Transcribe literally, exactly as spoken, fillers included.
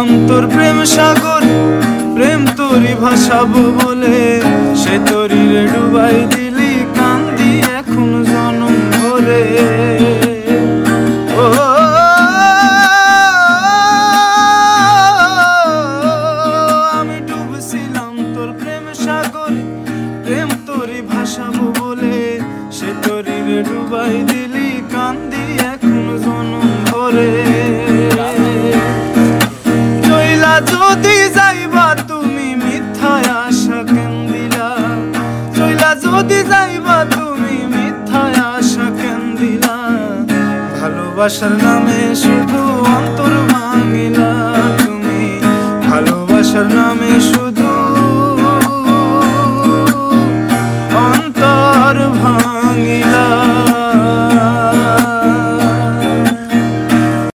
ডুবছিলাম তোর প্রেম সাগর, প্রেম তোরই ভাসাবো বলে সে তোরই রে ডুবাই দিলি, কান্দি এখন জনম ভরে। ও আমি ডুবছিলাম তোর প্রেম সাগর, প্রেম তোরই ভাসাবো বলে সে তোরই রে ডুবাই দিলি, কান্দি এখন জনম ভরে। চইলা যদি যাইবা তুমি মিথ্যায় আশা কেন দিলা, চইলা যদি যাইবা তুমি মিথ্যায় আশা কেন দিলা, ভালোবাসার নামে শুধু